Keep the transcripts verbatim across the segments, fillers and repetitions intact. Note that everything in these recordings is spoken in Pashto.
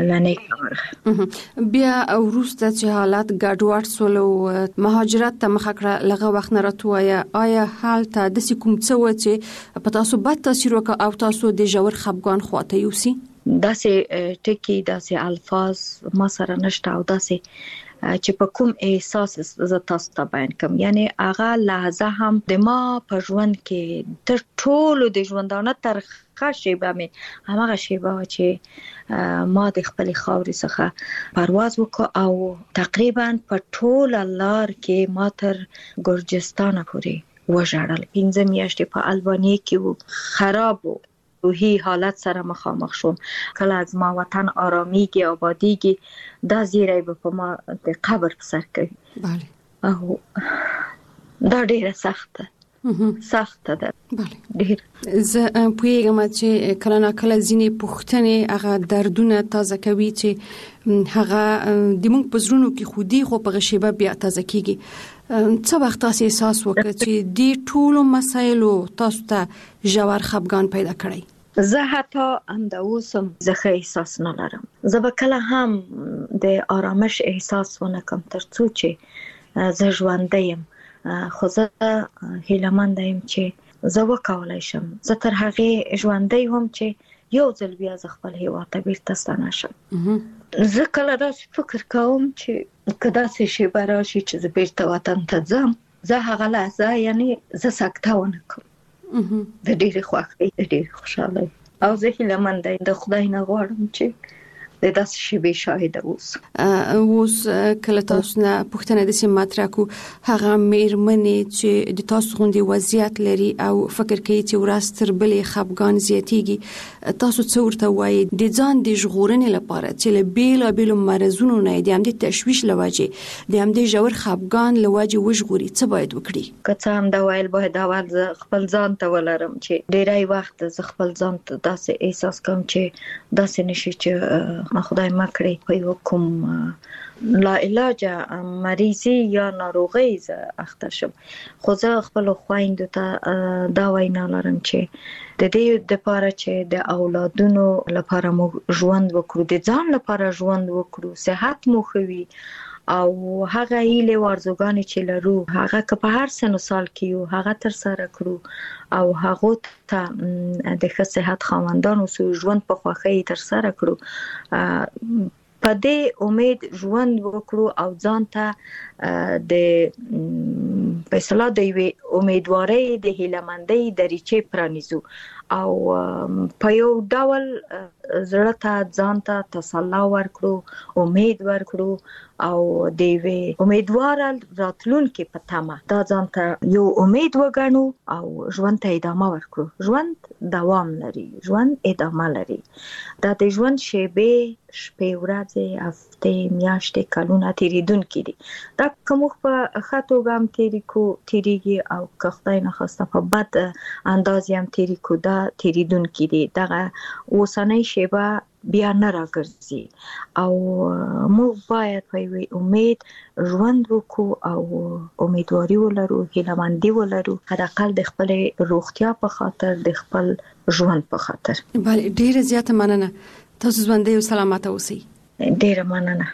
لنی کار بیا وروسته چې حالات ګډوډ سول او مهاجرت ته مخه کړه لغه وخت نه راتویا آیا حالت د کوم څه و چې په تاسو بد تاثیر وکړ او تاسو د ژور خپګان خواته یوسي داسې ټکی داسې الفاظ ما سره نشته او داسې چې په کوم احساس ز تاسو ته بیان کوم یعنی هغه لحظه هم د ما په ژوند کې تر ټولو د ژوندانه تر خاصه مې هغه شیبه چې ما د خپل خاورې څخه پرواز وکړ او تقریبا په ټول لار کې ما تر ګرجستان پورې وژړل پنځه میاشتې په البانیا کې خراب و روحي حالت سره مخامخ شوم کله از ما وطن آرامیږي آبادیږي دا زیری به په ما د قبر په سر کوي بله او دا ډیره سخته سخته ده بله ډیر زه پوهیږم چې کله نه کله ځینې پوښتنې هغه دردونه تازه کوي چې هغه د موږ په زړونو کې خودي خو په غشيبه بیا تازه کیږي څه وخت تاسو احساس وکړ چې د ټولو مسایلو تاسو ته ژور خپګان پیدا کړی زه حتی هم د اوسم زخه احساس نه لرم زه به کله هم د آرامش احساس ونه کوم ترڅو چې زه ژوندی یم خو زه هیله‌مند یم چې زه وکولای شم زه تر هغه ژوندی هم چې یو ځل بیا ز خپل هیواد ته بیرته ستنه شم زه کله داسې فکر کوم چې کدا څه شی براشي چې زه بیرته وطن ته ځم زه هغه لحظه یعنی زه سکته ونه کوم د ډېر خوښۍ د ډېر خوشاله او زه هیله‌مند یم د خدای نه غواړم چې د داسې شی به شاهد اوس اوس کله تاسو نه پوښتنه د سیم مطرح کو هغه میرمنې چې د تاسو غوندي وضعیت لري او فکر کوي چې ورستر بلې خپګان زیاتیږي تاسو څو ورته وایي د ځان د ژغورنې لپاره چې له بیل بیل مرزونو نه د هم د تشویش لوجه د هم د ژور خپګان لوجه وژغوري څه باید وکړي که څه هم دا ویل باید اول خپل ځان ته ولرم چې ډیری وخت ز خپل ځان ته داسې احساس کوم چې داسې نشي چې ما خدای مکړي په یو کوم لا علاج مریضي یا ناروغي ز اخته شم خو زه خپل خويندو ته دا وینا لرم چې د دې د لپاره چې د اولادونو لپاره مو ژوند وکړو د ځان لپاره ژوند وکړو صحت مو خوي او هغه هیله ورزګانی چې لرو هغه که په هر سن سال کې یو هغه تر سره کړو او هغه ته د ښه صحت خواندانو سو ژوند په خوخه تر سره کړو په دې امید ژوند وکړو او ځان ته د فیصله د امیدوارۍ د هیلمندۍ دریچې پرانیزو او په یو ډول زړه ته ځان ته تسلا ورکړو امید ورکړو او د وی امیدوار راتلونکي په تمه دا ځان ته یو امید وګڼو او ژوند ته ادامه ورکړو ژوند دوام لري ژوند ادامه لري دا د ژوند شیبې شپې ورځې هفته میاشتې کلونه تیریدونکي دي دا کوم په خاطو ګام تیریکو تیریږي او که خدای نه خواسته په بد انداز هم تیریکو دا تیریدونکي دي دغه اوسنۍ شیبه بیا نه راګرځي او موږ باید په یوې امید ژوند وکړو او امیدواري ولرو هیله‌مندي ولرو حداقل د خپل روغتیا په خاطر د خپل ژوند په خاطر بله ډیره زیاته مننه تاسو ژوندۍ او سلامت اوسئ ډیره مننه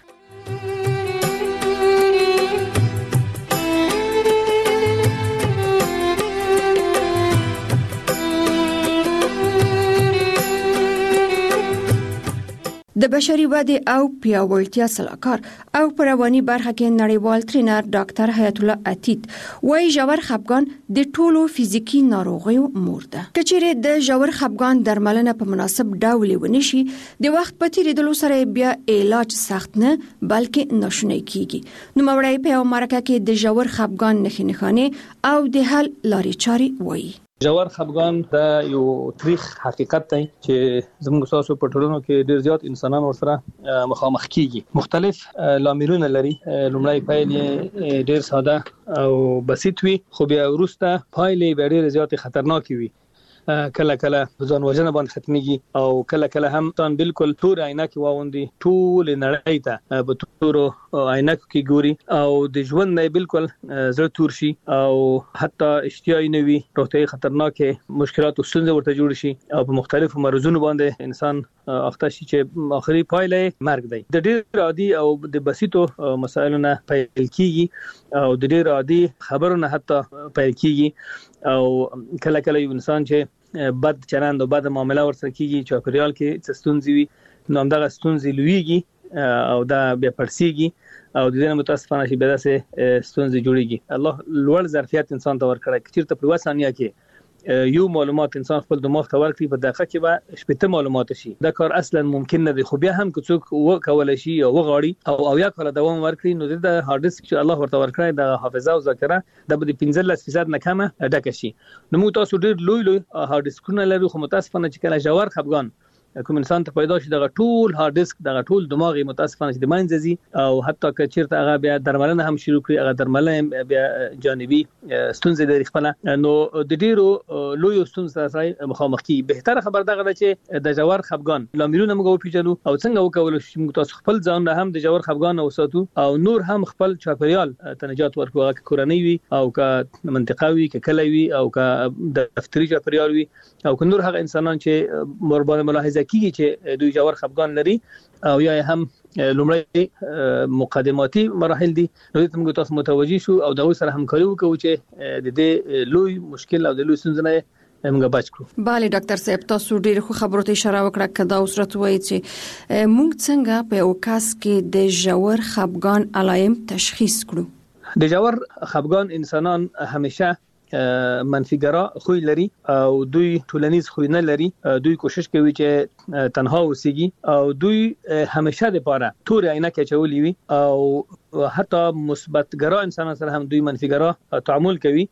د بشري ودې او پیاوړتیا سلاکار او پر رواني برخه کې نړیوال ټرینر ډاکټر حیات الله عتیق وايي ژور خپګان د ټولو فزیکی ناروغیو مور ده. کچېره د ژور خپګان درملنه په مناسب ډول ونشي د وخت په تیریدلو سره بیا علاج سخت نه بلکې ناشونی کیږي. نو مورای په امریکا کې د ژور خپګان نښې نښانې او د حل لارې چارې وایي. ژور خپګان دا یو تاریخ حقیقت دی چې زموږ تاسو په ټولنو کې ډیر زیات انسانان ورسره مخامخ کیږي. مختلف لاملونه لري. لومړی پایلې ډیر ساده او بسيط وي خو بیا وروسته پایلې ډیر زیات خطرناک وي. کله کله ځان وژنه باندې ختميږي او کله کله هم تان بالکل تور عینکې واوندي ټول نړۍ ته په تورو عینکو کې ګوري او د ژوند نه بالکل زړه تور شي او حتی اشتیاي نوي روغتي خطرناکه مشکلات او ستونزې ورته جوړ شي او په مختلفو مرزونو باندې انسان اخته شي چې اخري پایله مرګ دی. د ډېر عادي او د بسيطو مسایلو نه پیل کیږي او د ډېر عادي خبرو نه حتی پیل کیږي او کله کله یو انسان چې بد چلند او بد معاملې ورسره کیږي چې پریال کې ستونزې وي نو همدغه ستونزې لویږي او دا بیا پړسیږي او د دې متاسفانه شي به داسې ستونزې جوړيږي. الله لوړ ظرفیت انسان ته ورکړي چې چیرته په وسانیا کې یو معلومات انسان خپل دماغ ته ورکړي په دقیقه کې به شپږ معلومات شي. دا کار اصلا ممکن نه دی خو بیا هم که څوک وکول شي او وغاړي او او یا کله دوام ورکړي نو د هارد ډیسک چې الله ورته ورکړي د حافظه او ذاکره د بده پنځلس فیصد نه کمه ډکه شي. نو موږ تاسو ډیر لوی لوی هارد ډیسکونه لرو خو متاسفانه چې کله جوار خفګان کوم انسان ته پیدا شي دغه ټول هارد ډیسک دغه ټول دماغي متاسفانه چې د ماینځي او حتی که چیرته هغه بیا درملنه هم شروع کړي هغه درملنه بیا جانبي ستونزې لري خپل نو د ډیرو لوی ستونزې سره مخامخ کی. بهتره خبر دغه ده چې د جوار خفګان لاملونه موږ پیژنو او څنګه وکول شي موږ تاسو خپل ځان هم د جوار خفګان اوساتو او نور هم خپل چاپریال تنجات ورکو هغه کورنۍ وي او که منطقوي که کلوي او که دفتري چاپریال وي او که نور هغه انسانان چې مربوطه ملاحظه کیږي چې دوی جوار خفګان لري او یا هم لومړی مقدماتي مراحل دي نو ته موږ تاسو متوجي شو او د سره همکاري وکړو چې د دې لوی مشکل او د لوی ستونزې موږ بچ کړو. bale ډاکټر صاحب تاسو ډیر خو خبرو ته اشاره وکړه کدا اوسرت وایي چې موږ څنګه په یو کس کې د جوار خفګان علایم تشخیص کړو. د جوار خفګان انسانان همیشه منفیګرا خوې لري او دوی ټولنیز خوې نه لري. دوی کوشش کوي چې تنها اوسېږي او دوی همیشه د پاره تور عینکې چولې وي او حتی مثبت ګرا انسانانو سره هم دوی منفیګرا تعامل کوي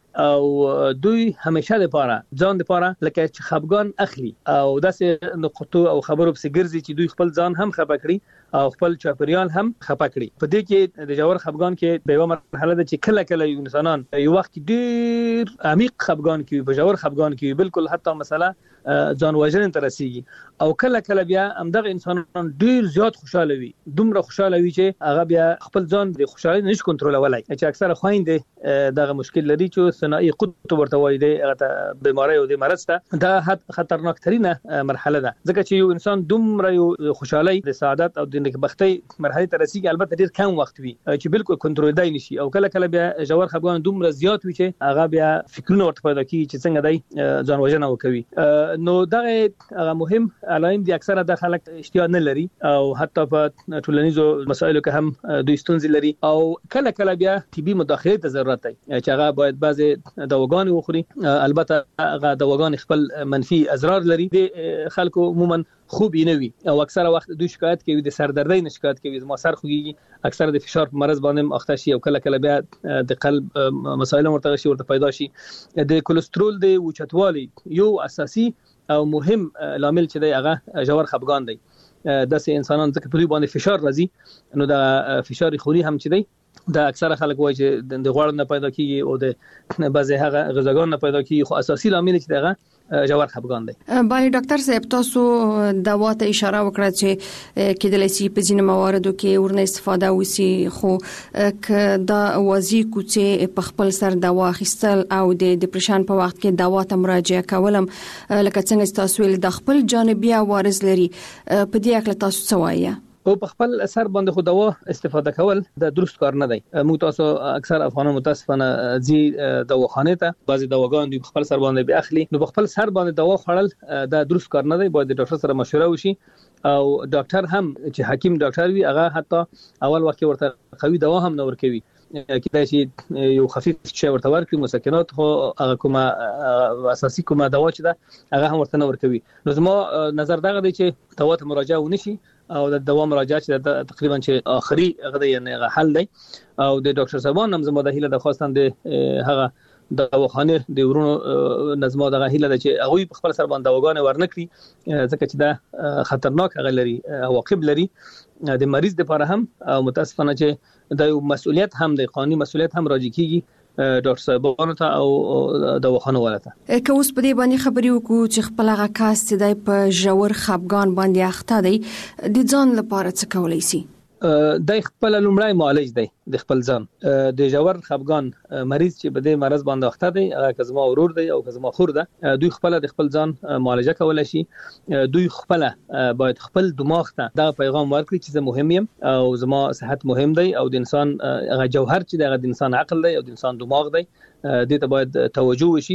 او دوی همیشه د پاره ځان د پاره لکه چې خفګان اخلي او داسې نقطو او خبرو په ګرځي چې دوی خپل ځان هم خپه کړي او خپل چاپریال هم خپه کړي. په دې کې د جوار خفګان کې به یو مرحله ده چې کله کله یو انسانان یو وخت ډیر عمیق خفګان کې په جوار خفګان کې بالکل حتی مثلا ځان وژنې ته رسیږي او کله کله بیا همدغه انسانان ډیر زیات خوشاله وي دومره خوشاله وي چې هغه بیا خپل ځان د خوشالۍ نشي کنټرولولای چې اکثره خويندې دغه مشکل لري چې ثنائي قطب ورته وایي د بیماری او د مرض ته دا خطرناک ترينه مرحله ده ځکه چې یو انسان دومره یو خوشالۍ د سعادت او د نکبختۍ مرحله ته رسیږي البته ډیر کم وخت وي چې بالکل کنټرول دی نشي او کله کله بیا جوار خفګان دومره زیات وي چې هغه بیا فکرونه ورته پیدا کوي چې څنګه دی ځان وژنه وکوي. نو دغه هغه مهم علایم دي اکثره د خلک اشتیا نه لري او حتی په ټولنیزو مسایلو کې هم دوی ستونزې لري او کله کله بیا طبي مداخله ته ضرورت دی چې هغه باید بعضي دواګان وخوري. البته هغه دواګان خپل منفي اضرار لري د خلکو عموما خوب نه وي او اکثره وخت دوی شکایت کوي د سردردۍ نه شکایت کوي ما سر خوږي اکثره د فشار په مرز باندې اخته شي او کله کله بیا د قلب مسایل ورته شي ورته پیدا شي. د کولېسترول د اوچتوالي یو اساسي او مهم لامل چې دی هغه جوار خفګان دی. داسې انسانان ځکه په دوی باندې فشار راځي نو د فشار خوري هم چې دی دا اکثره خلک وایي چې د غوړ نه پیدا کیږي او د بعضی هغه غذاګان نه پیدا کیږي خو اساسي لامل چې دغه جوار خفګان دی. bale ډاکټر صاحب تاسو دوا ته اشاره وکړه چې کېدلای شي په ځینو مواردو کې ورنه استفاده وسی خو ک دا وازی کوڅه په خپل سر دوا اخیستل او د ډیپریشن په وخت کې دوا ته مراجعه کولم لکه څنګه تاسو ول د خپل جانبي عوارض لري په دې اړه تاسو څه وایي؟ او په خپل اثر باندې خو دوا استفاده کول د درست کار نه دی. موږ تاسو اکثر افغانان متاسفانه زی دواخانه ته بعضی دواګان د خپل سر باندې به اخلي نو په خپل سر باندې دوا خړل د درست کار نه دی. باید د ډاکټر سره مشوره وشي او ډاکټر هم چې حکیم ډاکټر وي هغه حتی اول وخت ورته قوي دوا هم نه ورکوي کله چې یو خفيف شی ورته ورکړي مسکنات خو هغه کومه اساسي کومه دوا چې ده هغه هم ورته نه ورکوي. نو زما نظر دغه دی چې دوا ته مراجعه ونشي او د دوا مراجعه چې تقریبا چې اخري هغه یعنی حل دی او د ډاکټر صاحبان هم زما د هیله د خواستان د هغه د دواخانه د ورونو نظم د غاهله د چې هغه په خپل سر باندې دواګانې ورنکړي ځکه چې دا خطرناک هغه لري عواقب لري د مریض لپاره هم او متاسفانه چې د مسؤلیت هم د قانوني مسؤلیت هم راځي کیږي ډاکټر صاحبانو ته او دواخانو ولته. که اوس په دې باندې خبرې وکړو چې خپل هغه کاس چې د په ژور خپګان باندې اخته دی د ځان لپاره څه کولای شي؟ د خپل لومړی معالج دی د خپل ځان د ژور خپګان مریض چې په دې مرض باندې اخته دی هغه کزما ورور دی او کزما خور ده دوی خپل د خپل ځان معالجه کولای شي. دوی خپل باید خپل دماغ ته دا پیغام ورکړي چې زه مهم یم او زما صحت مهم دی او د انسان هغه جوهر چې د انسان عقل دی او د انسان دماغ دی دې ته باید توجه وشي.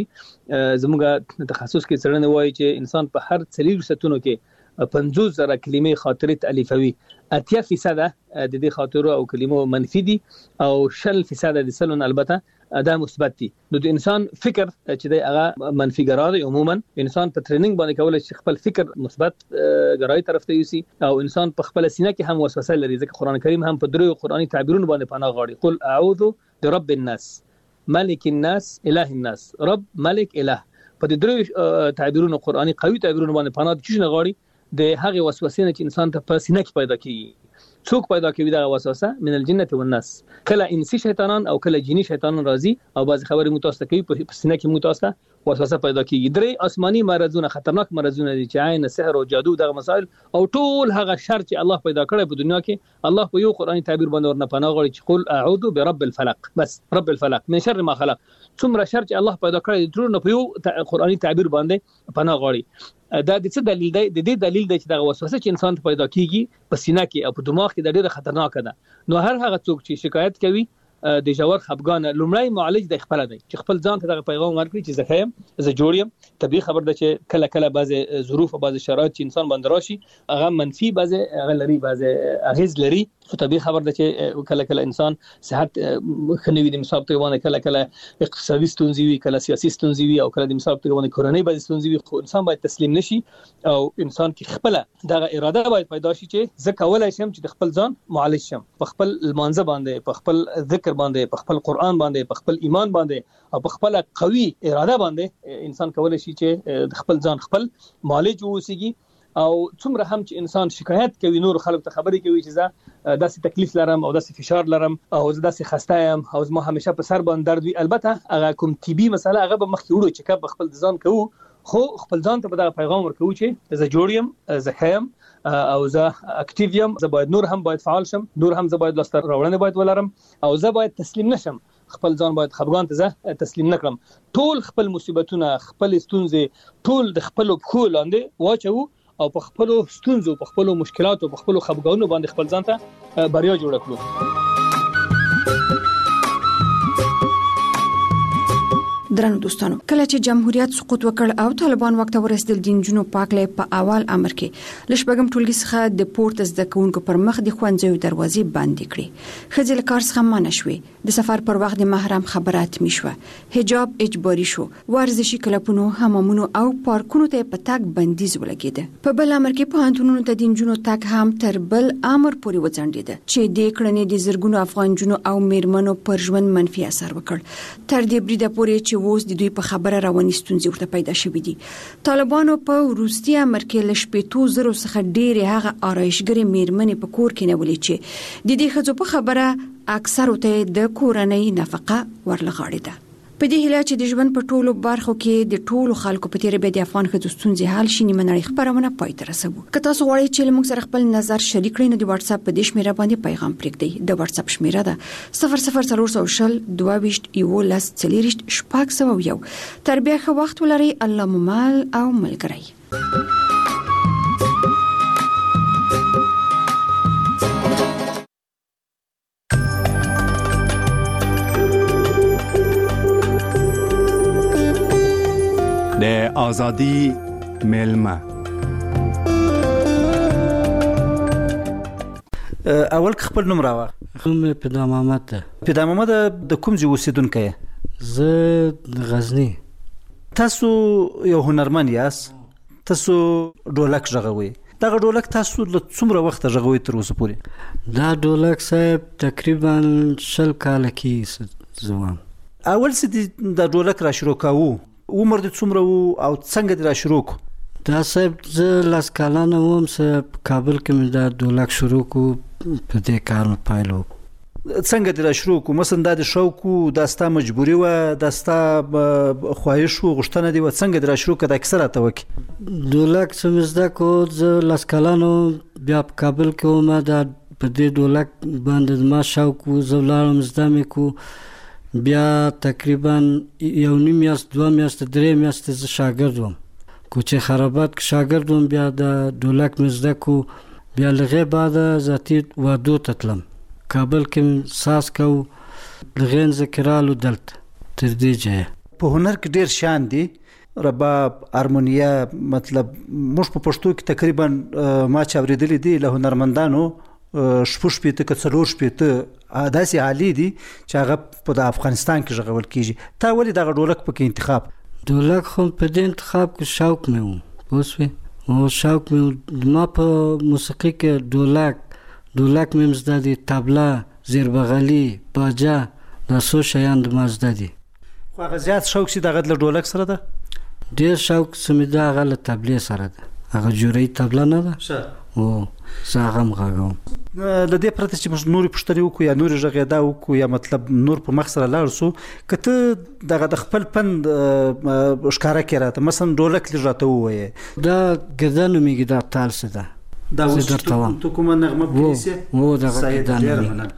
زموږ تخصص کې څرنه وایي چې انسان په هر څلور ستونو کې پنځوس زره کلمې خاطرې تالیفوي. اتیا فیصد د دې خاطرو او کلمو منفي دي او شل فیصد د سلون البته دا مثبت دي. نو د انسان فکر چې دی هغه منفي ګرای عموما انسان په ټریننګ باندې کولای شي خپل فکر مثبت ګرای طرف ته یوسي او انسان په خپل سینه کې هم وسوسه لري ځکه قران کریم هم په درو قرآني تعبیرونو باندې پناه غواړي. قل اعوذ برب الناس ملک الناس اله الناس رب ملک اله. په دې درو تعبیرونو قرآني قوي تعبیرونو باندې پناه د چینه غواړي د هغه وسوسې نه چې انسان ته په سینه کې پیدا کیږي. څوک پیدا کوي دا وسوسه؟ من الجنه والناس. کله انسی شیطانان او کله جنی شیطانان راځي او بعض خبرې متوسطه کوي په سینه کې متوسطه وسوسه پیدا کیږي. درې آسماني مرزونه خطرناک مرزونه دي چې عین سحر او جادو دغه مسائل او ټول هغه شر چې الله پیدا کړی په دنیا کې الله په یو قرآني تعبیر باندې ورنه پناه غواړي چې قل اعوذ برب الفلق. بس رب الفلق من شر ما خلق. څومره شر چې الله پیدا کړی ټول په یو قرآني تعبیر باندې پناه غواړي. دا د څه دلیل دی؟ د دې دلیل دی چې دا وسوسه چې انسان ته پیدا کیږي په سینه کې او په دماغ کې د ډیره خطرناک ده. نو هر هغه څوک چې شکایت کوي د ژور خپګان لومړی معالج د خپل دی چې خپل ځان ته د پیغام ورکړي چې زه خیم زه جوړ یم. طبيعي خبر ده چې کله کله بعضی ظروف او بعضی شرایط چې انسان باندې راشي هغه منفي بعضی هغه لري بعضی اغیز لري. خو طبيعي خبر ده چې کله کله انسان صحت خنوي د مصاب ته باندې کله کله اقتصادي ستونزې وي کله سیاسي ستونزې وي او کله د مصاب ته باندې کورونی بعضی ستونزې وي. خو انسان باید تسلیم نشي او انسان کې خپل دغه اراده باید پیدا شي چې زه کولای شم چې د خپل ځان معالج شم په خپل المانزه باندې په خپل ذکر باندې په خپل قرآن باندې په خپل ایمان باندې او په خپل قوي اراده باندې انسان کولای شي چې د خپل ځان خپل معالج ووسیږي. او څومره هم چې انسان شکایت کوي نور خلک ته خبرې کوي چې زه داسې تکلیف لرم او داسې فشار لرم او زه داسې خسته یم او زما همیشه په سر باندې درد وي. البته هغه کوم طبي مسله هغه به مخکې وړو چې کب خپل ځان کوو خو خپل ځان ته به دا پیغام ورکوو چې زه جوړ یم زه خیم او زه اکټیو یم. زه باید نور هم باید فعال شم نور هم زه باید لاسته راوړنې باید ولرم او زه باید تسلیم نشم. خپل ځان باید خپګان ته زه تسلیم نکړم. ټول خپل مصیبتونه خپل ستونزې ټول د خپل پخو لاندې واچو او په خپل ستونزو په خپل مشکلاتو په خپل خپګانونو باندې خپل ځان ته بریا جوړ کړو. درنو دوستانو کله چې جمهوریت سقوط وکړ او طالبان وخت ورسېدل د جنونو پاکلې په اول امر کې لشبګم ټولګي څخه د پورت زده کوونکو پر مخ د خوندزو دروازې بندې کړې. خځل کار څخه منع شوې د سفر پر وخت د محرم خبرات میشوه حجاب اجباري شو ورزشي کلبونو حمامونو او پارکونو ته په تاک بندیز ولګیده. په بل امر کې په انټونو ته د جنونو تاک هم تر بل امر پورې وځنډیده چې د کړنې د زرګونو افغان جنونو او میرمنو پر ژوند منفي اثر وکړ. تر دې بریده پورې چې اوس د دوی په خبره رواني ستونزې ورته پیدا شوې دي. طالبانو په وروستي امر کې ل شپږ زره څخه ډېرې هغه آرایشګرې میرمنې په کور کې نیولې چې د دې ښځو په خبره اکثر ته د کورنۍ نفقه ورلغاړي ده. په دې هیله چې د ژوند په ټولو برخو کې د ټولو خلکو په تیر به د افغان ښځو ستونزې حل شي نیمه نړۍ خبرونه پای ته رسوو. که تاسو غواړئ چې موږ سره خپل نظر شریک کړئ نو د واتس اپ په دې شمیره باندې پیغام پرېږدئ. د واتس اپ شمیره ده صفر صفر څلور سوه شل دوه ویشت یولس څلېرویشت شپږ سوه یو. تر بیا ښه وخت ولرئ. الله مو مل او ملګری. د آزادی میلمه اول خپل نوم راوړه. نوم پیدا محمد ده. پیدا محمد د کوم ځای اوسیدونکی یې؟ زه د غزنی. تاسو یو هنرمند یاست. تاسو ډولک غږوئ. دغه ډولک تاسو له څومره وخت غږوئ تر اوسه پورې؟ دا ډولک صاحب تقریبا شل کاله کې زوام. اول څه د ډولک را شروع کاوه عمر د څومره وو او څنګه د را شروع کو؟ دا صاحب زه لاس کالانه وم. زه په کابل کې مې دا ډولک شروع کو په دې کار مې پیل وکړ. څنګه د شروع کو مثلا د شوق د استا مجبوری و د استا خواهش او غوښتنه دی و څنګه د شروع کده اکثر ته وکی ډولک سمزده کو ز لاسکلانو بیا په کابل کې ما د په دې ډولک باندې ما شوق زولارم زده مې کو بیا تقریبا یو نیم میاشت دوه میاشت درې میاشت ز شاګرد وم کوچه خرابات کې شاګرد وم بیا د ډولک مزده کو بیا لغه بعد ذاتی وادو تتلم کابل کې ساس کو لغین ذکرالو دلت تر دې ځای په هنر کې ډیر شان دي رباب هارمونیا مطلب موږ په پښتو کې تقریبا ما چا ورېدلې دي له هنرمندانو شپږ شپېته که څلور شپېته داسې عالي دي چې هغه په افغانستان کې ژغول کېږي تا ولې دغه ډولک پکې انتخاب ډولک خو په دې انتخاب کې شوق مې و پوه شوې او شوق مې ما په موسیقي کې ډولک ډولک مې مزده دي طبله زیربغلي باجه دا څو شیان د ما زده دي خو هغه زیات شوق چې دغه له ډولک سره ده ډېر شوق چې مې د هغه له طبلې سره ده هغه جوړی طبله نه ده او زه هغه هم غږوم له دې پرته چې موږ نورې پوښتنې وکړو یا نورې غږېدا وکړو یا مطلب نور په مخ سره لاړ سو که ته دغه د خپل پند ښکاره کړې راته مثلا ډولک لږ راته ووایې دا ګرده نومېږي دا تال څه ده دا اوس تو کومه نغمه پلیسه و دغه ګرده نومېږي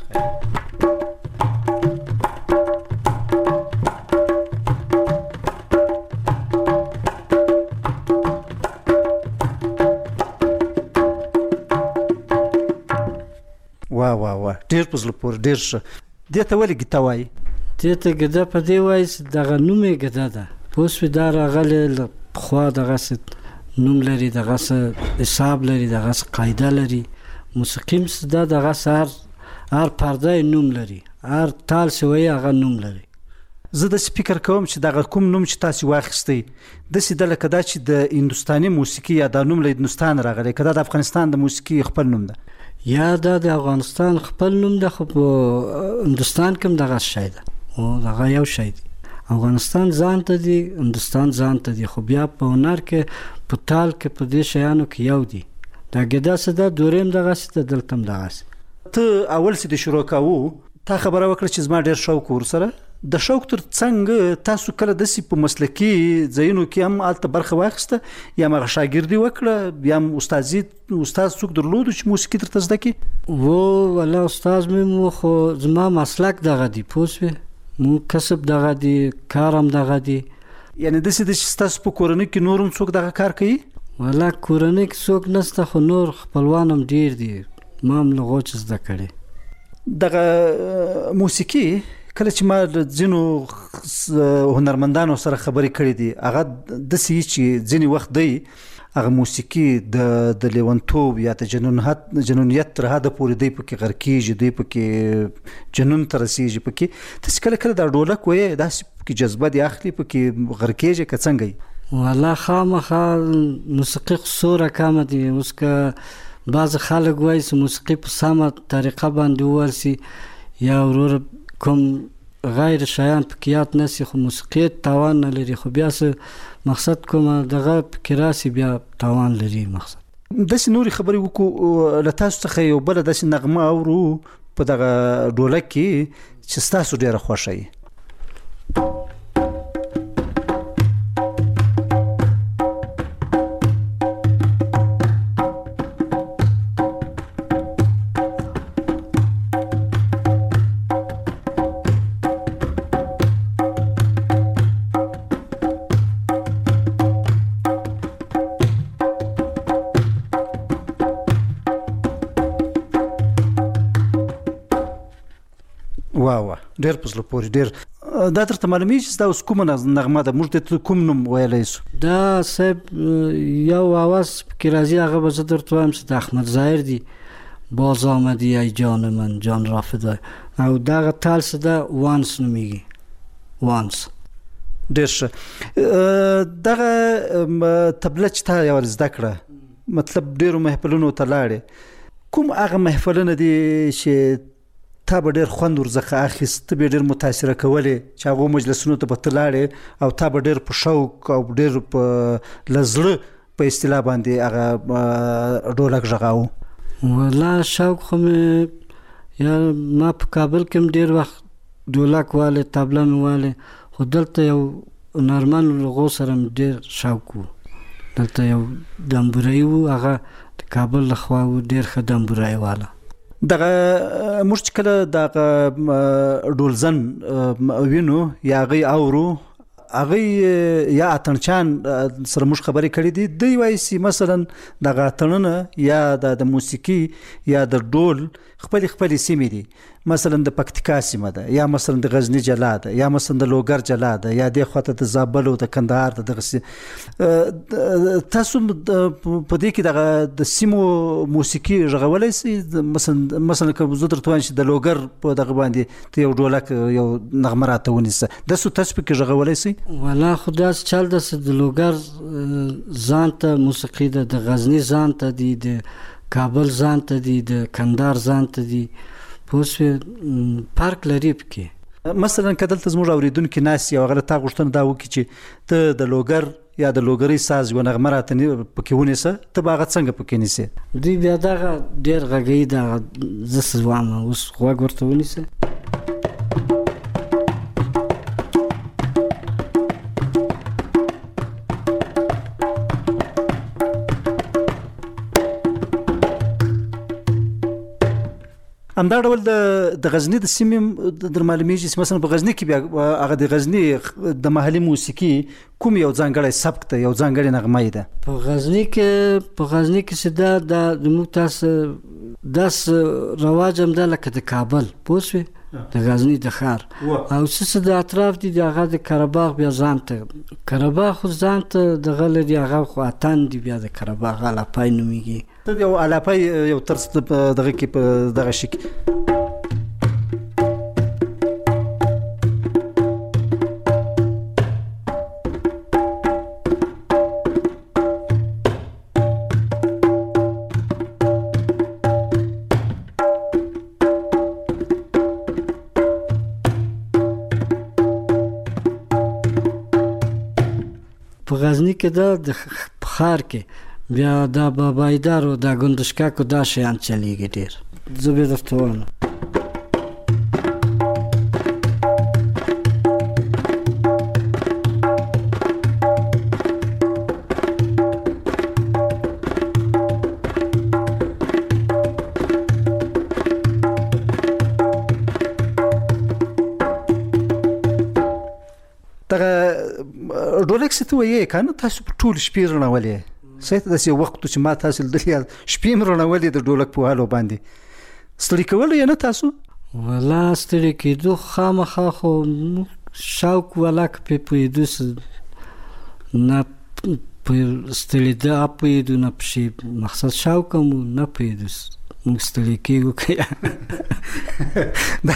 وا وا وا ډېر په زړه پورې ډېر ښه دې ته ولې ګیته وایي دې ته ګیته په دې وایي چې دغه نوم یې ګیته ده پوه شوې دا راغلی له پخوا دغسې نوم لري دغسې حساب لري دغسې قاعده لري موسیقي هم دا دغسې هر هر پرده نوم لري هر تال چې وایي هغه نوم لري زه داسې فکر کوم چې دغه کوم نوم چې تاسې واخیستی داسې ده لکه دا چې د هندوستاني موسیقي یا دا نوم له هندوستان راغلی که دا د افغانستان د موسیقي خپل نوم ده یا دا د افغانستان خپل نوم ده خو په هندوستان کې هم دغه شی ده او دغه یو شی دی افغانستان ځان ته دی هندوستان ځان ته دی خو بیا په هنر کې په تال کې په دې شیانو کې یو دی دا ګیده څه ده دورې هم دغسې ده دلته هم دغسې ته اول چې د شروع کوو تا خبره وکړه چې زما ډېر شوق ورسره د شوق تر څنګ تاسو کله داسې په مسلکي ځایونو کې هم هلته برخه واخیسته یا مغه شاګردي وکړه بیا هم استادي استاد څوک درلودو چې موسیقي درته زده کړي و والله استاد مې مو خو زما مسلک دغه دی پوه شوې مو کسب دغه دی کار هم دغه دی یعنې داسې ده چې ستاسو په کورنۍ کې نور هم څوک دغه کار کوي والله کورنۍ کې څوک نشته خو نور خپلوان هم ډېر دي ما هم له غوڅ زده کړې دغه موسیقي کله چې ما ځینو هنرمندانو سره خبرې کړې دي هغه داسې چې ځینې وخت دی هغه موسیقي د د لیونتوب یا د جنونیت تر حده پورې دی پکې غر کېږي دی پکې جنون ته رسېږي پکې تاسې کله کله دا ډولک وایې داسې پکې جذبه دې اخلي پکې غر کېږي که څنګه یې والله خامخا موسیقي خو څو رقمه دي اوس که بعضې خلک وایي چې موسیقي په سمه طریقه باندې وویل سي یا ورور کوم غیر شیان پکې یاد نسی خو موسیقي تاوان نه لري خو بیا څه مقصد کومه دغه پکې راسي بیا تاوان لري مقصد داسې نورې خبرې وکړو له تاسو څخه یو بله داسې نغمه اورو په دغه ډولک کې چې ستاسو ډېره خوښه وي واه واه ډېر په زړه پورې ډېر دا درته معلومیږي چې دا اوس کومه نغمه ده موږ ته کوم نوم ویلی سو دا صاحب یو آواز پکې راځي هغه به زه درته وایم چې د احمد ظاهر دی باز آمدی ای جان من جان را فدای او دغه تال څه ده وانس نومیږي وانس ډېر ښه دغه طبله چې تا یوه زده کړه مطلب ډېرو محفلونو ته لاړې کوم هغه محفلونه دي چې تا به ډېر خوند ورڅخه اخیست ته به ډېر متاثره کولې چې هغو مجلسونو ته به ته لاړې او تا به ډېر په شوق او ډېر په له زړه په اصطلاح باندې هغه ډولک غږاوه والله شوق خو مې یا ما په کابل کې ډیر وخت ډولک واله طبله مې واله، خو دلته یو نارمن لغو سره ډیر شوق و. دلته یو دمبورای و، هغه د کابل لخوا و، ډیر ښه دمبورای واله. دغه موږ چې کله دغه ډولزن وینو یا هغوی اورو، هغوی یا اتڼچان سره موږ خبرې کړې دي، دوی وایي چې مثلا دغه اتڼونه یا د موسیقي یا د ډول خپلې خپلې سیمې دي، مثلا د پکتیکا سیمه ده، یا مثلا د غزنی جلا ده، یا مثلا د لوګر جلا ده، یا د خواته د زابل او د کندهار ده. دغه تاسو په دې کې دغه د سیمو موسیقي ژغولای شئ؟ مثلا مثلا که زه درته وایم چې د لوګر په دغه باندې ته یو ډولک یو نغمه راته ونیسه، داسې تاسو پکې ژغولای شئ؟ والله خو داسې چل داسې د لوګر ځان ته موسیقي ده، د غزني ځان ته دي، د کابل ځان ته دي، د کندهار ځان ته دي، پوه فرق لري پکې. مثلا که دلته زموږ اورېدونکي ناست یو هغه له تا غوښتنه دا وکړي چې ته د لوګر یا د لوګرۍ ساز یوه نغمه راته پکې ونیسه، ته به هغه څنګه پکې نیسې؟ دوی بیا دغه ډېر غږوي، دغه زه څه وایم اوس غوږ ورته ونیسه. همدا ډول د غزني د سیمې در معلومیږي چې مثلا په غزني کې بیا هغه د غزني د محلي موسیقي کوم یو ځانګړی سبک ده، یو ځانګړې نغمه ده؟ په غزني کې په غزني کې چې دا د موږ تاسو داسې رواج هم ده لکه د کابل، پوه شوې، د غزني د ښار، او څه د اطراف دي د هغه د قرهباغ بیا ځان ته، قرهباغ خو ځان ته دغه لري، هغه خو اتن دي بیا د قرهباغ الاپای نومیږي. یو الاپای یو ترس دغه کې په دغه شي کې په غزني کې دا د ښار کې بیا دا بابایدار او دا ګندشکک دا شیان چلیږي ډېر. زه به درته وایم دغه ډولک څه ته وایي که نه، تاسو په ټول شپې رڼولې صحیح ته داسې وخت چې ما تاسو لیدلي شپې م رڼولې د ډولک په والو باندې، ستړي کولی یې نه تاسو؟ والله ستړي کېدو خامخا، خو شوق والا که پرې پوهېدو نه ستړېده پوهېدو نه پشي، مقصد شوق هم نه پوهېدو موږ ستړي کېږو که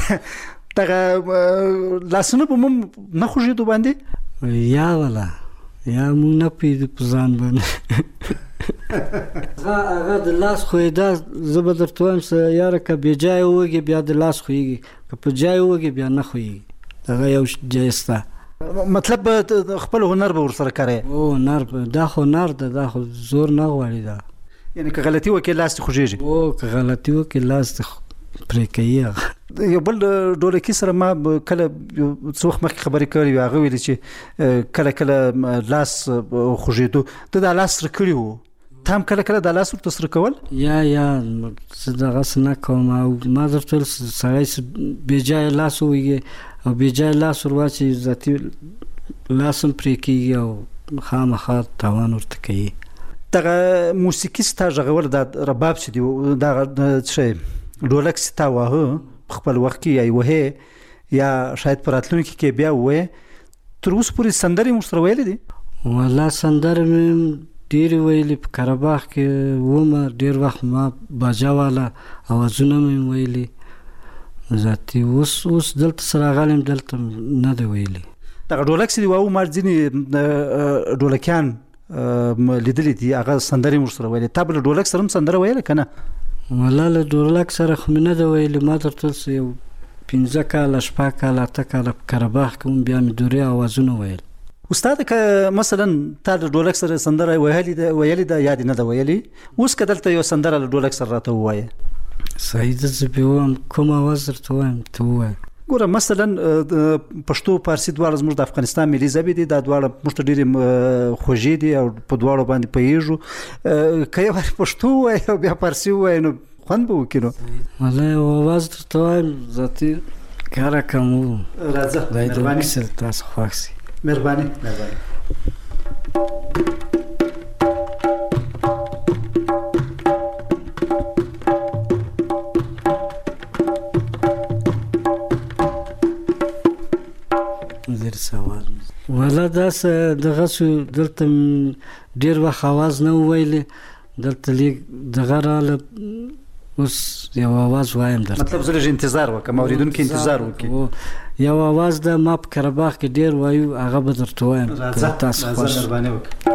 دغه لاسونه به مو نه خوږېدو باندې؟ یا والا یا موږ نه پوهېدو په ځان باندې. هغه د لاس خوېدا زه به درته وایم څه یاره که بې جایه ووږې بیا د لاس خوېږي، که په جای ووږې بیا نه خوېږي، هغه یو جای شته. مطلب خپل هنر به ورسره کاروې؟ او هنر دا خو هنر ده، دا خو زور نه غواړي. دا یعنې که غلطي وکړې لاس دې خوږېږي؟ او که غلطي وکړې لاس دې پرې کوي. هغه یو بل ډولکي سره ما کله څه وخت مخکې خبرې کړې وې، هغه ویلي چې کله کله لاس خوږېدو، ته دا لاس سره کړي وو، ته هم کله کله دا لاس ورته سره کول؟ یا یا زه دغسې نه کوم، او ما درته ویل سړی بې جایه لاس ووهي او بې جایه لاس ور واچوي، ذاتي لاس هم پرې کېږي او خامخا تاوان ورته کوي. دغه موسیقي ستا غږول دا رباب چې دی، دغه څه ډولک چې تا واهه په خپل وخت کې یا یې وهې یا شاید په راتلونکي کې بیا ووایې، تر اوسه پورې سندرې موږ سره ویلې دي؟ والله سندرې مې ډېرې ویلې، په قرهباغ کې ومه ډېر وخت ما باجه والا اوازونه مې ویلې، ذاتي اوس اوس دلته سره راغلی یم دلته نه دی ویلې. دغه ډولک چې دی واو ما ځینې ډولکیان لیدلي دي، هغه سندرې موږ سره ویلې، تا به له ډولک سره هم سندره ویله که نه؟ والله له ډولک سره خو مې نه ده ویلې، ما درته څه یو پنځه کاله شپږ کاله اته کاله په قرهباغ کې هم بیا مې دورې اوازونه ویل. استاد که مثلا تا د ډولک سره سندره ویلې ده ویلې ده یا دې نه ده ویلې، اوس که دلته یو سندره له ډولک سره راته ووایې؟ صحیح ده زه به وایم کوم اواز درته وایم ته ووایه. ګوره مثلا پښتو فارسی دواړه زموږ د افغانستان ملي ژبې دي، دا دواړه موږ ته ډېرې خوږې دي او په دواړو باندې پوهېږو. که یو پښتو ووایې او بیا فارسي ووایې نو خوند به وکړي. نو والله یو اواز درته وایم ذاتي کاره کم و راځه دا د مهرباني کیسه تاسو خوښ سي. مهرباني مهرباني. والا داسې دغه شو دلته ډېر وخت اواز نه وویلې، دلته لیک دغه راله اوس یو اواز وایم درته. مطلب زه لږ انتظار وکړم، اورېدونکي انتظار وکړي. یو اواز د ما په قرهباغ کې ډېر وایو، هغه به درته وایم تاسو راځه خوښ. مهرباني وکړه.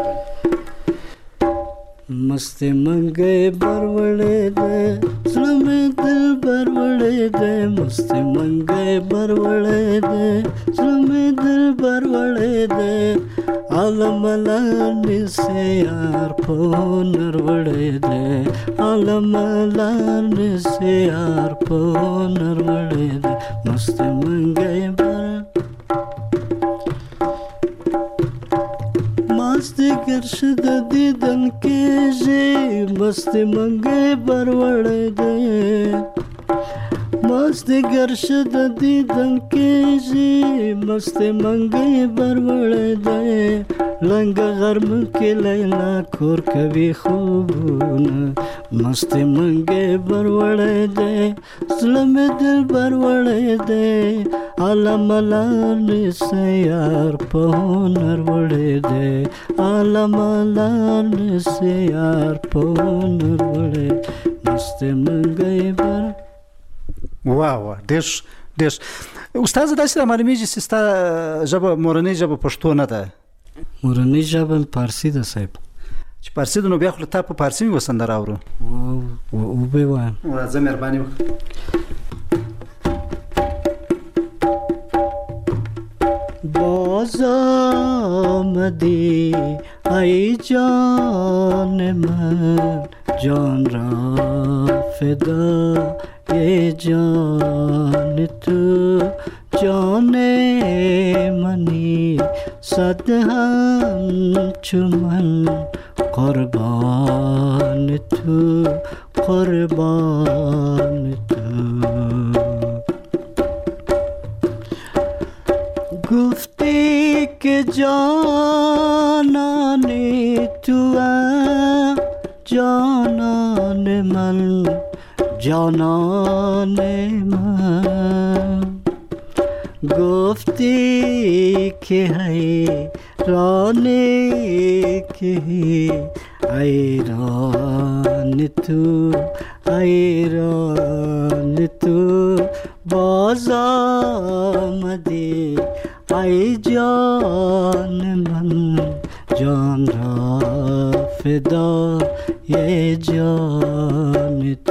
مست منګي برولې ده زړه مې دل برولې ده، مست منګي برولې ده زړه مې دل برولې ده، عالم لان سے یار په نرولې ده، عالم لان سے یار په نرولې ده، مست منګي بر مست گرشد دیدن کیجی، مست منگی بروڑے دے، مست گرشد دیدن کیجی، مست منگی بروڑے دے، لنگ غرم کے لیلا کور کبھی خوبون، مست منگی بروڑے دے، ظلم دل بروڑے دے، عالم لان سے یار پہنر وڑے دے، عالم لان سے یار پہنر وڑے، مست منگی بر. واه واه ډېر ډېر. استاد داسې معلومیږي چې ستا ژبه مورنۍ ژبه پښتو نه ده؟ مورنۍ ژبه فارسي ده صاحب. چې فارسي ده نو بیا خو تا په فارسي مې وسندره اورو. وبه وایم. راځه مهرباني وکړه. باز آمدی ای جان من، جان را فدا ای جان تو، جان منی صد همچو من، قربان تو قربان تو. گفتی که جانان تو جانان من، جانان من، گفتی که حیران که حیران تو حیران تو، باز آمدی ای جان من، جان را فدا ای جان تو.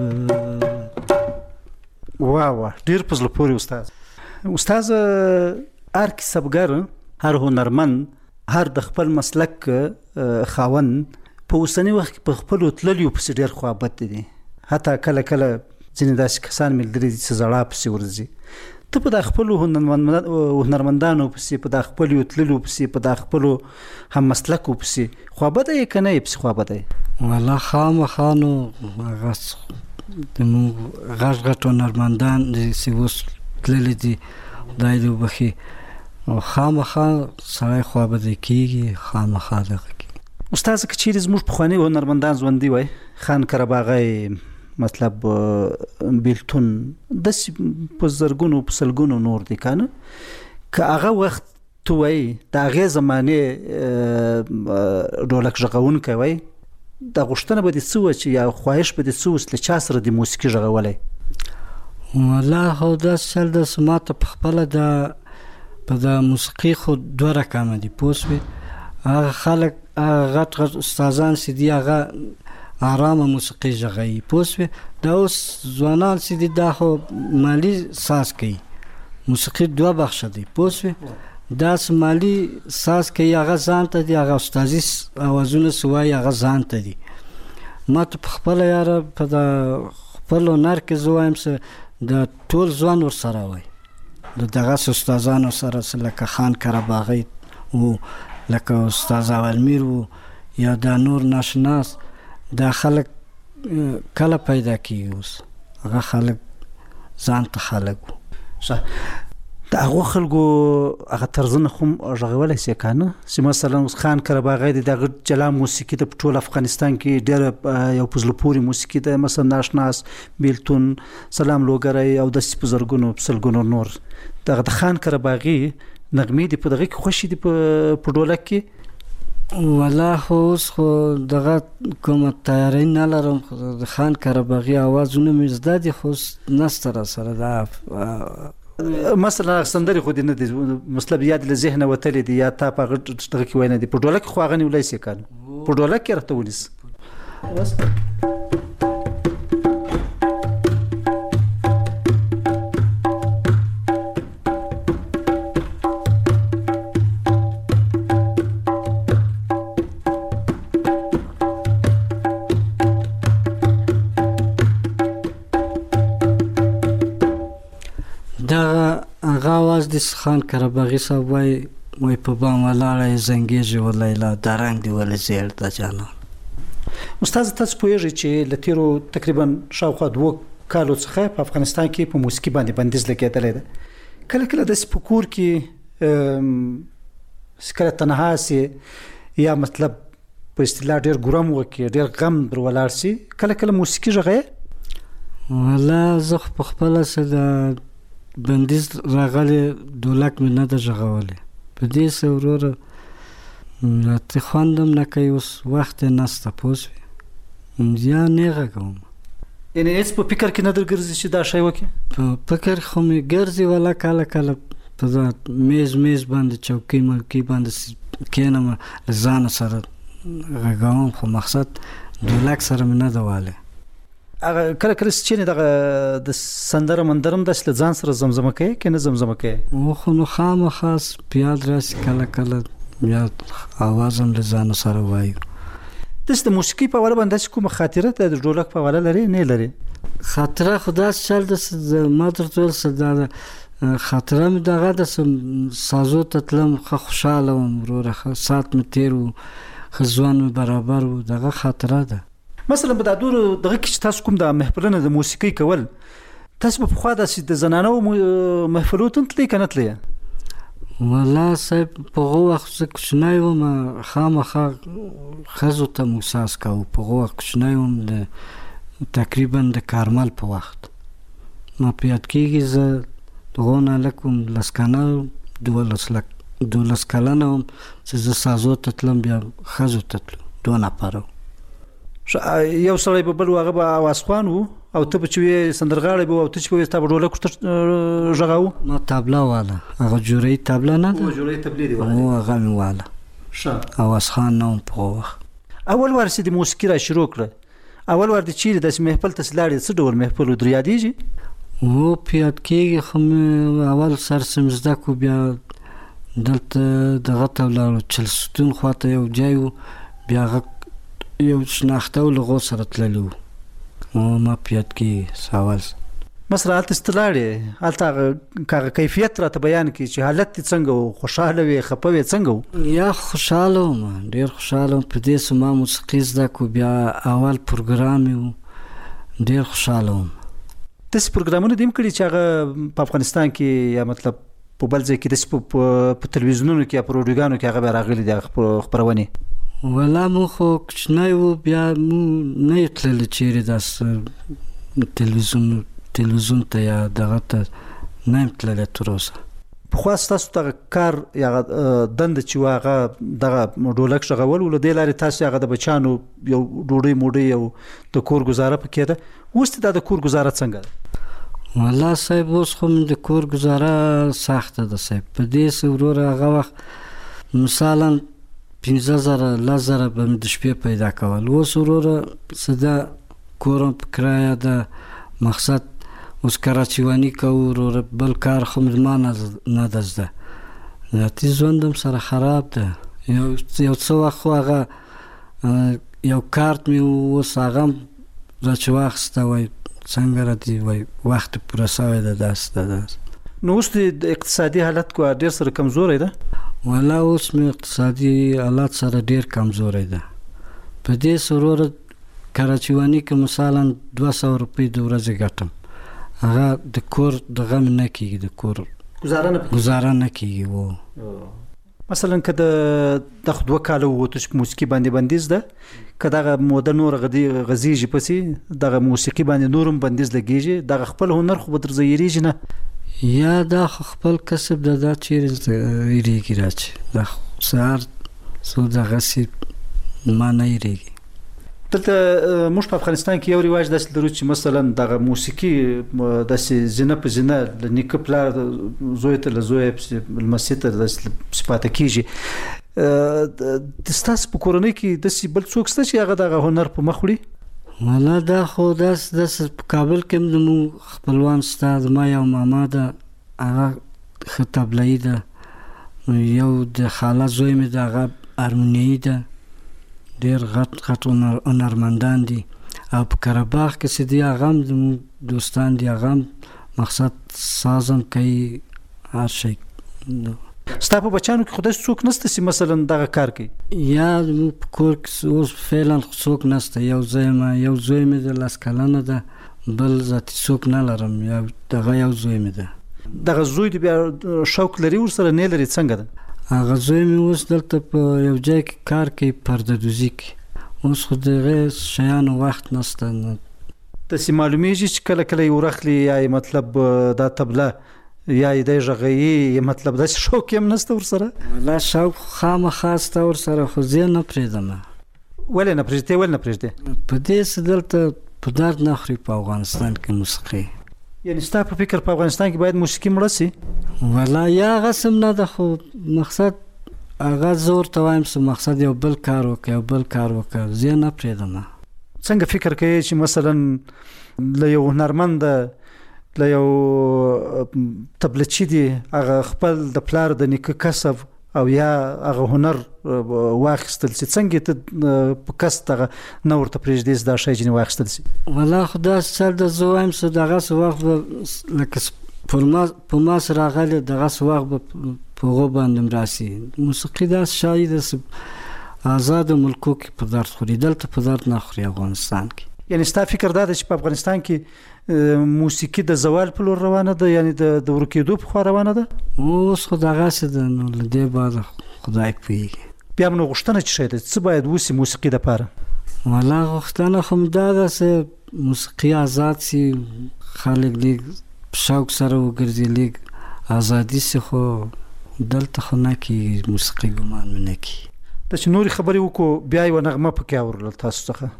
واه واه ډېر په زړه پورې استاد. استاد هر کسبګر، هر هنرمند، هر د خپل مسلک خاوند په اوسني وخت کې په خپلو تللیو پسې ډېر خوابت دي. حتی کله کله ځینې داسې کسان ملګري دي چې زړه پسې ورځي. ته په د خپلو هنرمندانو پسې، په د خپلو تللیو پسې، په د خپلو هم مسلکو پسې خوابته یې که نه یې پسې خوابته یې؟ والله خامخا نو هغه زموږ غټ غټ هنرمندان چې اوس تللي دي خدای دې وبخي، خامخا سړی خوابته کېږي، خامخا دغه کېږي. استاد که چیرې زموږ پخواني هنرمندان ژوندي وای، خان قرهباغی مطلب بیلتون داسې په زرګونو په سلګونو نور دي که نه، که هغه وخت ته وایي د هغې زمانې ډولک غږونکی وای، دا غوښتنه به دې څه وه چې یا خواهش به دې څه وه چې له چا سره دې موسیقي غږولی؟ والله خو داسې چل داسې ما ته پخپله د په د موسیقي خو دوه رقمه دي پوه شوې. هغه خلک هغه غټ غټ استادان چې دي هغه آرامه موسیقي غږوي پوه شوې. دا اوس ځوانان چې دي دا خو مالي ساز کوي. موسیقي دوه بخشه دی پوه شوې. داسې مالي ساز کوي هغه ځان ته دي، هغه استازي اوازونه چې وایي هغه ځان ته دي. ما ته پخپله یاره په د خپل هنر کې زه وایم چې د ټول ځوان ورسره وای د دغسې استادانو سره لکه خان کرباغی و لکه استاد اولمیر و یا دا نور ناشناس دا خلک کله پیدا کیږي اوس هغه خلک ځان ته خلک و د هغو خلکو هغه طرزونه خو غږولی سي که نه چې مثلا اوس خان کرباغی دی دغه جلا موسیقي د ټول افغانستان کې ډېره یو په زړه پورې موسیقي ده مثلا ناشناس بیلتون سلام لوګری او داسې په زرګونو په سلګونو نور دغه د خان کرباغي نغمې دي په دغه کې خوښې دي په ډولک کې والله خو اوس خو دغه کومه تیاری نه لرم د خان کرباغي اوازونه مې زده دي خو نسته راسره دا مثلا سندرې خو دې نه دي مطلب یا دې له ذهنه وتلې دي یا تا په هغه دغه کې وینا دي په ډولک خو هغه نیولی سي که نه په ډولک کې راته ونیسه د خان کرباغي صاحب وای وای په بام ولاړه زنګېږي و لیلا دا رنګ دی ولې زیړ د جانان استاد تاسو پوهیږئ چې له تېرو تقریبا شاوخوا دوه کالو څخه په افغانستان کې په موسیقي باندې بندیز لګېدلی ده کله کله داسې په کور کې کله تنها سي یا مطلب په اصطلاح ډېر ګرم وکړي ډېر غم در ولاړ سي کله کله موسیقي غږوې والله زه خو په خپله څه د بندیز راغلی دولک مې نه ده غږولی په دې څه وروره راته خوند هم نه کوي اوس وخت یې نسته پوه شوې یا نه غږوم یعنې هېڅ په فکر کې نه در ګرځي چې دا شی وکړې په فکر خو مې ګرځي ولا کله کله په دا میز میز باندې چوکۍ ملکۍ باندې کښېنم له ځانه سره غږوم خو مقصد دولک سره مې نه ده والی هغه کله کله چې دغه د سندره مندرم داسې له ځان سره زمزمه کوي که نه زمزمه کوي خو نو خامخا په یاد راسي کله کله بیا اواز هم له ځانه سره وایو داسې د موسیقي په حواله باندې داسې کومه خاطره د ډولک په حواله لري نه لري خاطره خو داسې چل ده ما درته ویل څه دا خاطره مې دغه ده سازو ته تلم ښه خوشحاله وم وروره ښه ساعت مې تېر و ښه ځوان مې برابر و دغه خاطره ده مثلا په دا دور دغه کې چې تاسو کوم د محفلونه د موسیقۍ کول تاسو په پخوا داسې د زنانو محفلو ته تلئ که نه تلئ والله صاحب په هغه وخت زه کوچنی وم خامخا ښځو ته مو احساس کوو په هغه وخت کوچنی وم د تقریبا د کارمل په وخت ما په یاد کېږي زه د هغو نه هلک وم لس کاله دولس دولس کلنه وم چې زه سازو ته تلم بیا ښځو ته تلو دوه نفره یو سړی به بل هغه به اوازخوان و او ته به چې وې سندرغاړی به و او ته چې به وې ستا به ډولک ورته غږاوه ما تابله واله هغه جورۍ تابله نه ده جورۍ تبلې دي هو هغه مې واله ښه اوازخان نه وم په هغه وخت اول وار چې د موسیقي را شروع کړه اول وار د چیرې داسې محفل ته چې لاړې څه ډول محفل و در یادېږي هو په یاد کېږي خو مې اول سر څه مې زده کړو بیا دلته دغه ته ولاړو چلستون خواته یو ځای و بیا هغه یو شناخته و لغو سره تللی و ما په یاد کې سوال مثلا هلته چې ته لاړې هلته هغه کیفیت راته بیان کړي چې حالت دې څنګه و خوشحاله وې خفه وې څنګه و یا خوشحاله وم ډېر خوشحاله وم په دې څه ما موسیقي زده کړو بیا اول پروګرام یې و ډېر خوشحاله وم داسې پروګرامونه دې هم کړي چې هغه په افغانستان کې یا مطلب په بل ځای کې داسې په تلویزیونونو کې یا په راډیوګانو کې هغه بیا راغلي دي هغه خپرونې ولا مو خو کوچنی و بیا مو نه یو تللی چیرې داسې تلویزیون تلویزیون ته یا دغه ته نه یم تللی تر اوسه پخوا ستاسو دغه کار یا دنده چې وه هغه دغه ډولک غږول و له دې لارې تاسو هغه د بچیانو یو ډوډۍ موډۍ او د کور ګزاره پکې ده اوس دا د کور ګزاره څنګه ده والله صاحب اوس خو مې د کور ګزاره سخته ده صاحب په دې څه وروره هغه وخت مثلا پنځه زره لس زره به مې د شپې پیدا کول اوس وروره څه ده کور هم په کرایه ده مقصد اوس کراچیواني کوو وروره بل کار خو مې ما نه ده زده ذاتي ژوند هم سره خراب ده یو څه وخت خو هغه یو کارت مې اوس هغه هم را چې واخیسته وای څنګه راځي وای وخت پوره شوی ده داس داس. نو اوس د اقتصادي حالت کو ډیر سره کمزوري ده. ولا اوس مې اقتصادي حالت سره ډیر کمزوري ده. په دې سرور کراچیوانی کې مثلا دوه سوه روپۍ د ورځې ګټم. هغه د کور د غم نه کېږي، د کور گزاره نه گزاره نه کېږي. و مثلا که د د دوه کاله وته چې موسیقي باندې بندیز ده، که دغه موده نور غدي غزيږي پسې دغه موسیقي باندې نورم بندیز لګیږي، دغه خپل هنر خو به درځيږي نه، یا دا خپل کسب د دا چیرې یریږي راځي دا سهار سو دغه سي ما نه یریږي. دلته موږ په افغانستان کې یو رواج داسې لرو چې مثلا دغه موسیقي داسې زینه په زینه د نیکه پلار زوی ته له زوی لمسي ته داسې پاتې کېږي. د ستاسو په کورنۍ کې داسې بل څوک شته چې هغه دغه هنر په مخ وړي؟ والا دا خو داس داس په کابل کې زموږ خپلوان ستا زما یو ماما ده، هغه ښه طبلایي ده، یو د خاله زوی مې ده هغه هارمونیایي ده، ډېر غټ غټ هنرمندان دي. او په قرهباغ کې چې دي هغه هم زموږ دوستان دي، هغه هم مقصد ساز هم کوي هر شی. ستا په بچیانو کې خو داسې څوک نشته چې مثلا دغه کار کوي؟ یا زموږ په کور کې اوس فعلا څوک نشته. یو زوی مې یو زوی مې د لس کلنه ده، بل ذاتي څوک نه لرم، یا دغه یو زوی مې ده. دغه زوی دې بیا شوق لري ورسره نه لري څنګه ده؟ هغه زوی مې اوس دلته په یو ځای کې کار کوي، پرده دوزي کې. اوس خو دغه شیانو وخت نشته. داسې معلومیږي چې کله کله یې ورخلي یا مطلب دا طبله یا یې غږوي، مطلب داسې شوق یې هم نشته ورسره؟ ولا شوق خامخا شته ورسره، خو زه نه پرېږدم. ولې نه پرېږدې؟ ولې نه پرېږدې؟ په دې چې دلته په درد نه خوري په افغانستان کې موسیقي. یعنې ستا په فکر په افغانستان کې باید موسیقي مړه سي؟ ولا یا هغه سم نه ده، خو مقصد هغه زه ورته وایم چې مقصد یو بل کار وکړه، یو بل کار وکړه، زه نه پرېږدم. څنګه فکر کوي چې مثلا له یو هنرمند له یو طبلچي دی هغه خپل د پلار د نیکه کسب او یا هغه هنر واخیستل سي، څنګه ته په کس دغه نه ورته پرېږدې دا شی چې واخیستل سي؟ ولا خدا سر د زه وایم چې دغه څه وخت لکه په ما سره راغلی دغه څه وخت به په هغو باندې راسي. موسیقي داسې شی ده چې آزاده ملکو کې په درد خوري، دلته په درد نه خوري افغانستان کې. یعنی ستا فکر دا ده چې په افغانستان کې موسیقي د زوال په لور روانه ده، یعنی د ورکېدو په خوا روانه ده؟ اوس خو دغسې ده، نو له دې بعده خدای پوهېږي. بیا هم نو غوښتنه چې شی ده څه باید وسي موسیقي دپاره؟ والا غوښتنه خو م دا ده چې موسیقي آزاد سي، خلک لږ شوق سره وګرځي، لږ ازادي سي. خو دلته خو نه کېږي، موسیقي ګمان مې نه کېږي. دا چې نورې خبرې وکړو بیا یوه نغمه پکې اورله تاسو څخه.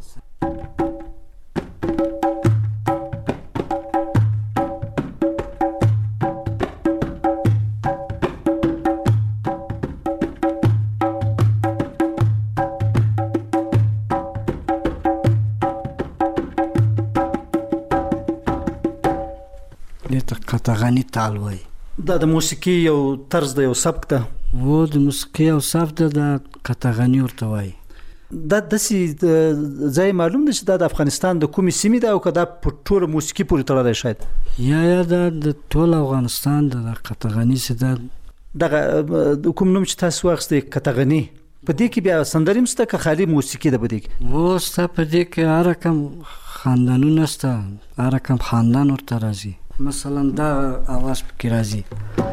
قطغني تال وای. دا د موسیقي یو طرز ده، یو سبک ده. و د موسیقي یو سبک ده، د قطغني ورته وای. دا داسې ځای معلوم ده چې دا د افغانستان د کومې سیمې ده او که دا په ټوله موسیقي پورې تړلی شاید؟ یا یا دا د ټول افغانستان ده، د قطغني چې ده دغه کوم نوم چې تاسو واخیستی قطغني، په دې کې بیا سندرې هم شته که خالي موسیقي ده په دې کې؟ و ستا په دې کې هر رقم خاندانونه شته، هر رقم خاندان ورته راځي. مثلا دا آواز پکې راځي،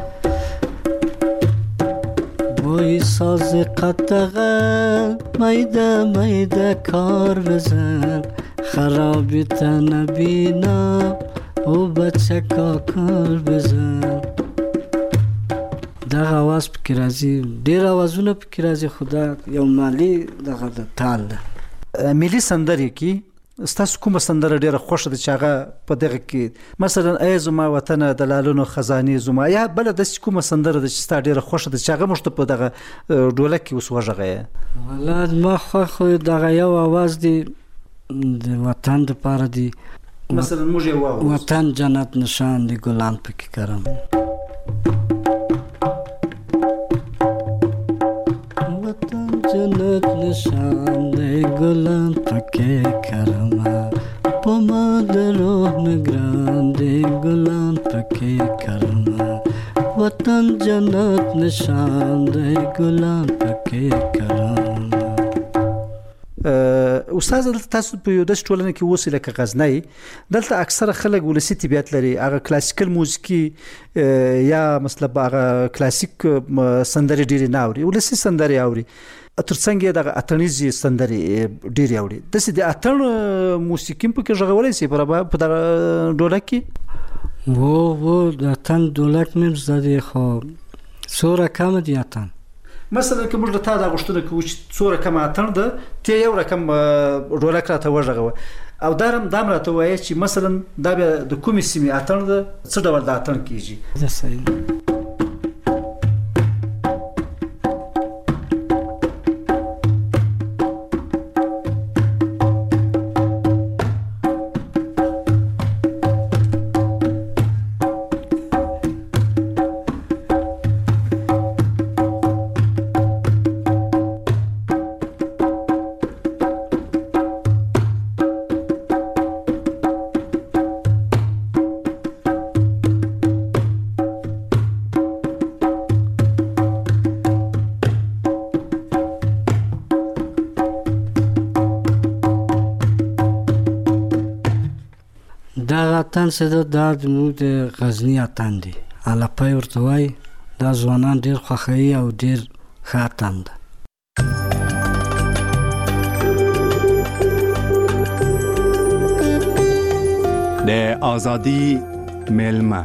وای ساز قطغن میده میده کار بزن، خرابی تا نبینا او بچه کا کار بزن. دا آواز پکې راځي، ډېر آوازونه پکې راځي، خو دا یو مالي دغه د تال ده. ملي سندرې کې ستاسو کومه سندره ډېره خوښه ده چې هغه په دغه کې مثلا ای زما وطنه د لالونو خزانې زما، یا بله داسې کومه سندره ده چې ستا ډېره خوښه ده چې هغه موږ ته په دغه ډولک کې اوس وغږوې؟ والله زما خوښ خو دغه یو آواز دی د وطن دپاره دی. مثلا موږ یې واورو: وطن جنت نشان دی ګلان پکې کرم، وطن جنت نشان دی ګلان پکې کرم، پما دروح نگران دی گلان پکې کرما وطن جنت نشان دی ګلان پکې کرم. استاد تاسو په یو داسې ټولنه کې اوسئ لکه غزنی، دلته اکثره خلک ولسي طبیعت لري، هغه کلاسیکل موسیقي یا مثلا هغه کلاسیک سندرې ډېرې نه اوري، ولسي سندرې اوري، ترڅنګ یې دغه اتڼیزې سندرې ډېرې اوري. داسې د اتڼ موسیقي هم پکې غږولی شي په دغه ډولک کې؟ و و د اتڼ ډولک مې زده دی، خو څو رقمه دي اتڼ. مثلا که موږ له تا دا غوښتنه کوو چې څو رقمه اتڼ ده، ته یو رقم ډولک راته وغږوه او دا هم دا هم راته ووایه چې مثلا دا بیا د کومې سیمې اتڼ ده، څه ډول دا اتڼ کېږي. دا صحیح. دا اتڼ څه ده، دا زموږ د غزني اتڼ دی، الاپی ورته وایي. دا ځوانان ډېر خوښوي او ډېر ښه اتڼ ده. د آزادی میلمه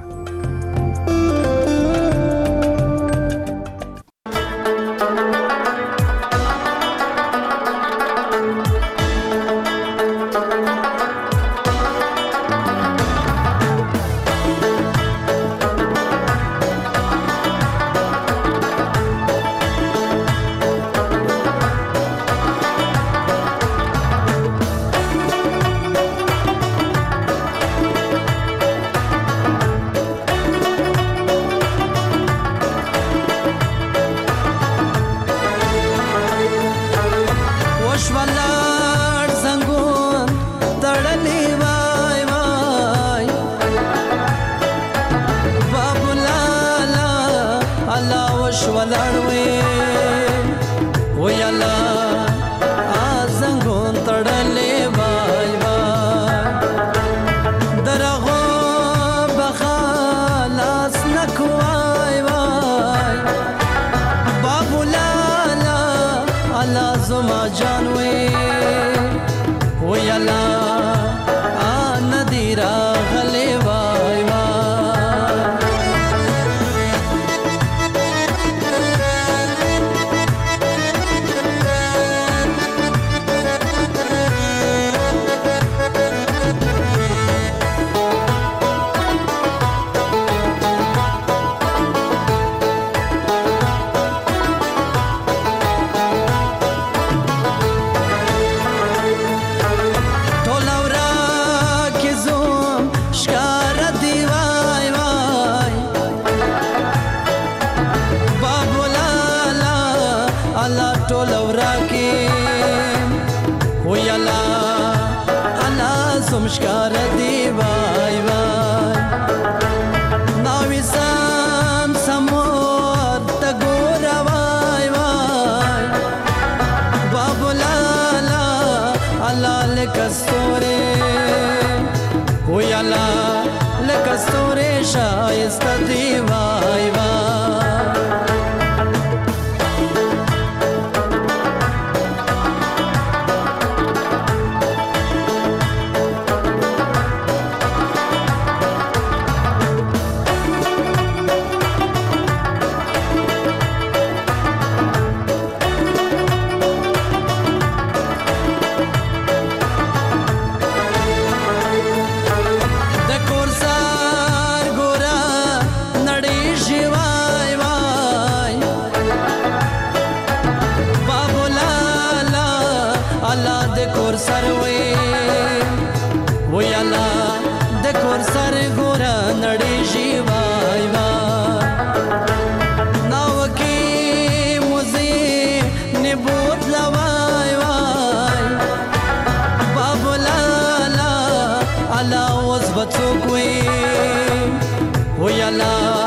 د کورسار ګورا نړۍ شوای بڅوک وي و یالا